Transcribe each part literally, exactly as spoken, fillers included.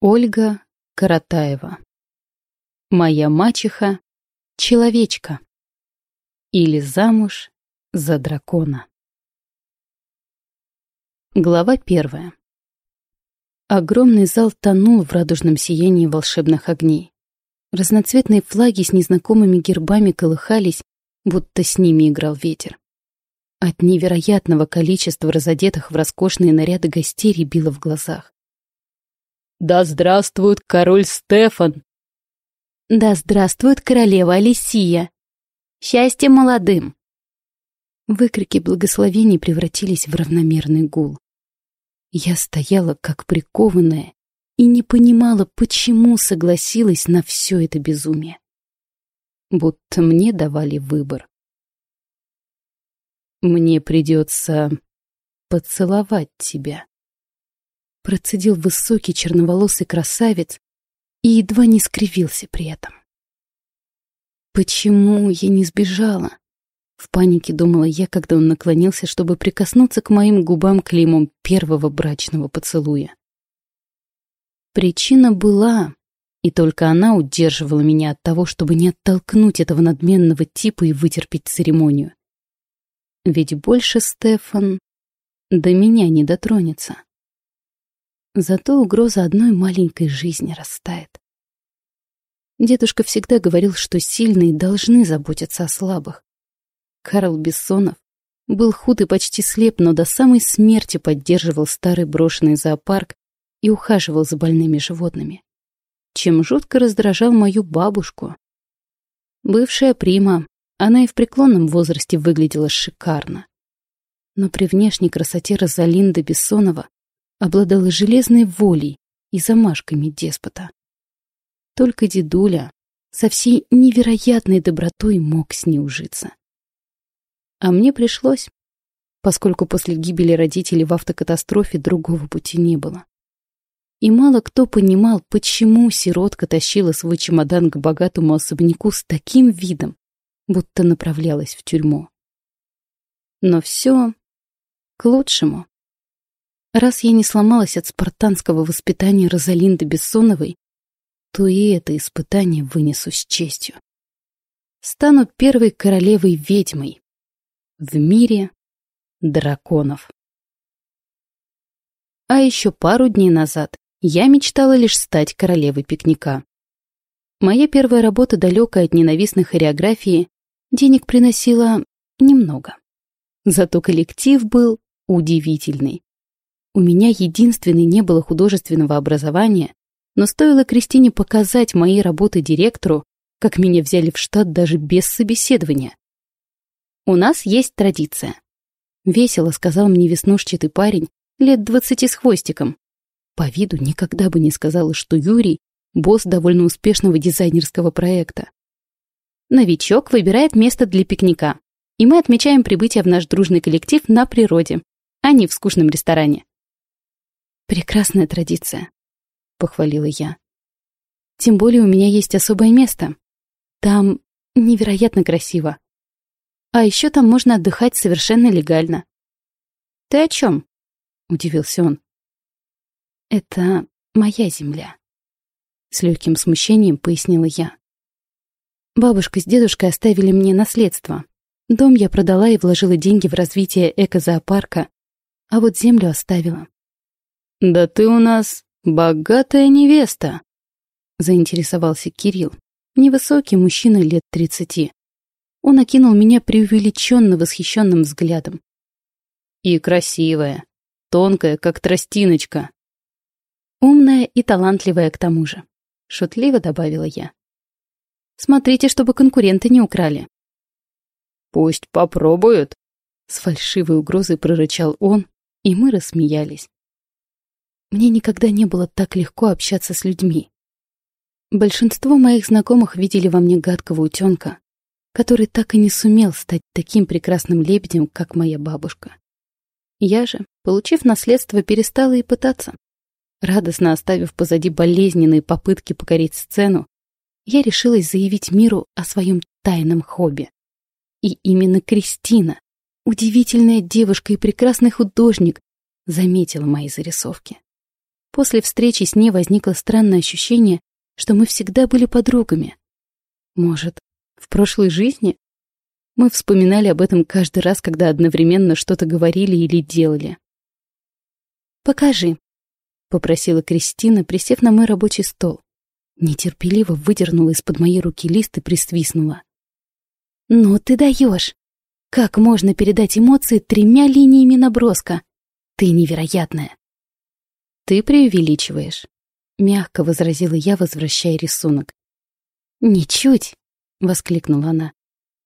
Ольга Каратаева. Моя мачеха — человечка. Или замуж за дракона. Глава первая. Огромный зал тонул в радужном сиянии волшебных огней. Разноцветные флаги с незнакомыми гербами колыхались, будто с ними играл ветер. От невероятного количества разодетых в роскошные наряды гостей рябило в глазах. «Да здравствует король Стефан!» «Да здравствует королева Алисия! Счастье молодым!» Выкрики благословений превратились в равномерный гул. Я стояла как прикованная и не понимала, почему согласилась на все это безумие. Будто мне давали выбор. «Мне придется поцеловать тебя», — процедил высокий черноволосый красавец и едва не скривился при этом. «Почему я не сбежала?» — в панике думала я, когда он наклонился, чтобы прикоснуться к моим губам клеймом первого брачного поцелуя. Причина была, и только она удерживала меня от того, чтобы не оттолкнуть этого надменного типа и вытерпеть церемонию. Ведь больше Стефан до меня не дотронется. Зато угроза одной маленькой жизни растает. Дедушка всегда говорил, что сильные должны заботиться о слабых. Карл Бессонов был худ и почти слеп, но до самой смерти поддерживал старый брошенный зоопарк и ухаживал за больными животными, чем жутко раздражал мою бабушку. Бывшая прима, она и в преклонном возрасте выглядела шикарно. Но при внешней красоте Розалинда Бессонова обладала железной волей и замашками деспота. Только дедуля со всей невероятной добротой мог с ней ужиться. А мне пришлось, поскольку после гибели родителей в автокатастрофе другого пути не было. И мало кто понимал, почему сиротка тащила свой чемодан к богатому особняку с таким видом, будто направлялась в тюрьму. Но все к лучшему. Раз я не сломалась от спартанского воспитания Розалинды Бессоновой, то и это испытание вынесу с честью. Стану первой королевой-ведьмой в мире драконов. А еще пару дней назад я мечтала лишь стать королевой пикника. Моя первая работа, далекая от ненавистной хореографии, денег приносила немного. Зато коллектив был удивительный. У меня единственной не было художественного образования, но стоило Кристине показать мои работы директору, как меня взяли в штат даже без собеседования. «У нас есть традиция», — весело сказал мне веснушчатый парень лет двадцати с хвостиком. По виду никогда бы не сказала, что Юрий — босс довольно успешного дизайнерского проекта. «Новичок выбирает место для пикника, и мы отмечаем прибытие в наш дружный коллектив на природе, а не в скучном ресторане». «Прекрасная традиция», — похвалила я. «Тем более у меня есть особое место. Там невероятно красиво. А еще там можно отдыхать совершенно легально». «Ты о чем?» — удивился он. «Это моя земля», — с легким смущением пояснила я. «Бабушка с дедушкой оставили мне наследство. Дом я продала и вложила деньги в развитие эко-зоопарка, а вот землю оставила». «Да ты у нас богатая невеста», — заинтересовался Кирилл, невысокий мужчина лет тридцати. Он окинул меня преувеличенно восхищенным взглядом. «И красивая, тонкая, как тростиночка». «Умная и талантливая к тому же», — шутливо добавила я. «Смотрите, чтобы конкуренты не украли». «Пусть попробуют», — с фальшивой угрозой прорычал он, и мы рассмеялись. Мне никогда не было так легко общаться с людьми. Большинство моих знакомых видели во мне гадкого утенка, который так и не сумел стать таким прекрасным лебедем, как моя бабушка. Я же, получив наследство, перестала и пытаться. Радостно оставив позади болезненные попытки покорить сцену, я решилась заявить миру о своем тайном хобби. И именно Кристина, удивительная девушка и прекрасный художник, заметила мои зарисовки. После встречи с ней возникло странное ощущение, что мы всегда были подругами. Может, в прошлой жизни? Мы вспоминали об этом каждый раз, когда одновременно что-то говорили или делали. «Покажи», — попросила Кристина, присев на мой рабочий стол. Нетерпеливо выдернула из-под моей руки лист и присвистнула. «Ну ты даешь! Как можно передать эмоции тремя линиями наброска? Ты невероятная!» «Ты преувеличиваешь», — мягко возразила я, возвращая рисунок. «Ничуть!» — воскликнула она.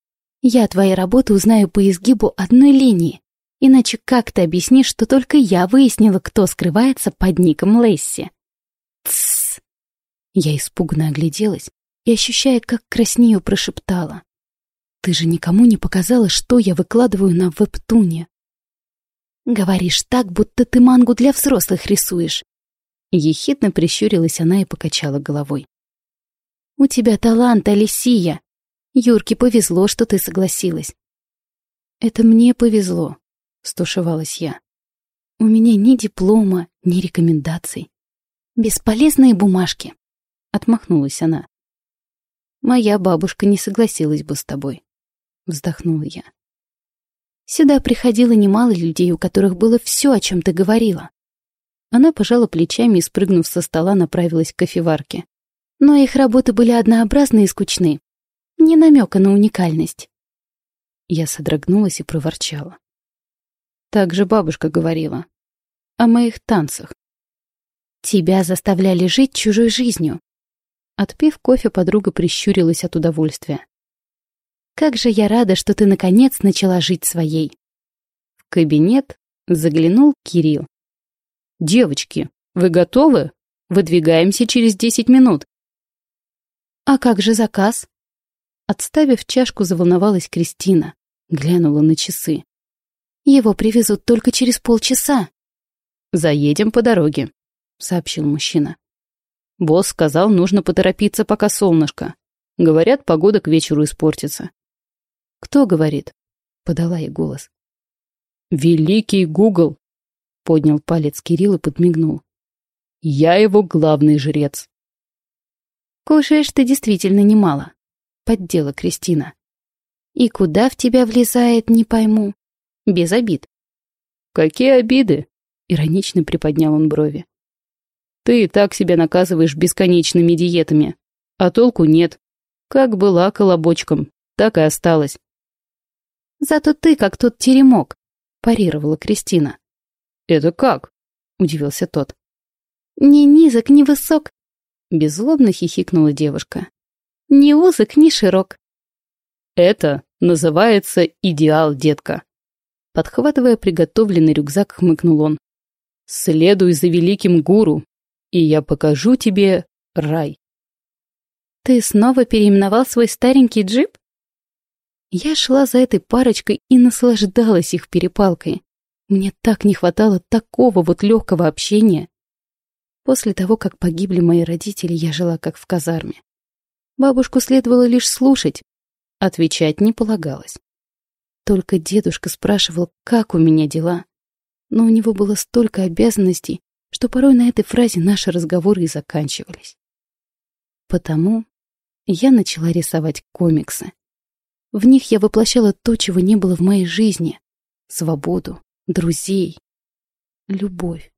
«Я твои работы узнаю по изгибу одной линии. Иначе как ты объяснишь, что только я выяснила, кто скрывается под ником Лесси?» «Тссс!» Я испуганно огляделась и, ощущая, как краснею, прошептала. «Ты же никому не показала, что я выкладываю на вебтуне». «Говоришь так, будто ты мангу для взрослых рисуешь». Ехидно прищурилась она и покачала головой. «У тебя талант, Алисия. Юрке повезло, что ты согласилась». «Это мне повезло», — стушевалась я. «У меня ни диплома, ни рекомендаций». «Бесполезные бумажки», — отмахнулась она. «Моя бабушка не согласилась бы с тобой», — вздохнула я. «Сюда приходило немало людей, у которых было все, о чем ты говорила». Она пожала плечами и, спрыгнув со стола, направилась к кофеварке. «Но их работы были однообразны и скучны. Ни намека на уникальность». Я содрогнулась и проворчала. Так же бабушка говорила. О моих танцах. «Тебя заставляли жить чужой жизнью». Отпив кофе, подруга прищурилась от удовольствия. «Как же я рада, что ты наконец начала жить своей». В кабинет заглянул Кирилл. «Девочки, вы готовы? Выдвигаемся через десять минут». «А как же заказ?» Отставив чашку, заволновалась Кристина. Глянула на часы. «Его привезут только через полчаса». «Заедем по дороге», — сообщил мужчина. «Босс сказал, нужно поторопиться, пока солнышко. Говорят, погода к вечеру испортится». «Кто говорит?» — подала ей голос. «Великий Гугл», — поднял палец Кирилл и подмигнул. «Я его главный жрец». «Кушаешь ты действительно немало», — поддела Кристина. «И куда в тебя влезает, не пойму. Без обид». «Какие обиды?» — иронично приподнял он брови. «Ты и так себя наказываешь бесконечными диетами, а толку нет. Как была колобочком, так и осталась». «Зато ты как тот теремок», — парировала Кристина. «Это как?» — удивился тот. «Ни низок, ни высок», — беззлобно хихикнула девушка. «Ни узок, ни широк». «Это называется идеал, детка». Подхватывая приготовленный рюкзак, хмыкнул он. «Следуй за великим гуру, и я покажу тебе рай». «Ты снова переименовал свой старенький джип?» Я шла за этой парочкой и наслаждалась их перепалкой. Мне так не хватало такого вот легкого общения. После того, как погибли мои родители, я жила как в казарме. Бабушку следовало лишь слушать, отвечать не полагалось. Только дедушка спрашивал, как у меня дела, но у него было столько обязанностей, что порой на этой фразе наши разговоры и заканчивались. Потому я начала рисовать комиксы. В них я воплощала то, чего не было в моей жизни: свободу, друзей, любовь.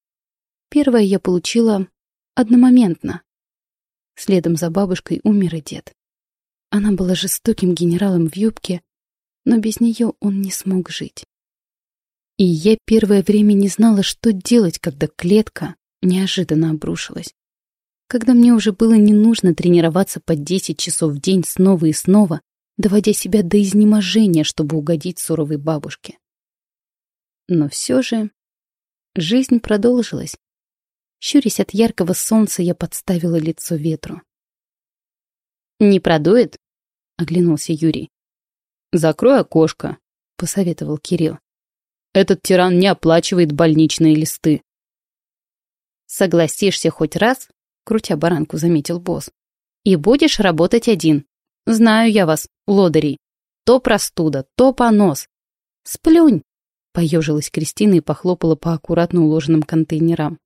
Первое я получила одномоментно. Следом за бабушкой умер и дед. Она была жестоким генералом в юбке, но без нее он не смог жить. И я первое время не знала, что делать, когда клетка неожиданно обрушилась. Когда мне уже было не нужно тренироваться по десять часов в день снова и снова, доводя себя до изнеможения, чтобы угодить суровой бабушке. Но все же жизнь продолжилась. Щурясь от яркого солнца, я подставила лицо ветру. «Не продует?» — оглянулся Юрий. «Закрой окошко», — посоветовал Кирилл. «Этот тиран не оплачивает больничные листы». «Согласишься хоть раз?» — крутя баранку, заметил босс. «И будешь работать один. Знаю я вас, лодырей. То простуда, то понос». «Сплюнь!» — поежилась Кристина и похлопала по аккуратно уложенным контейнерам.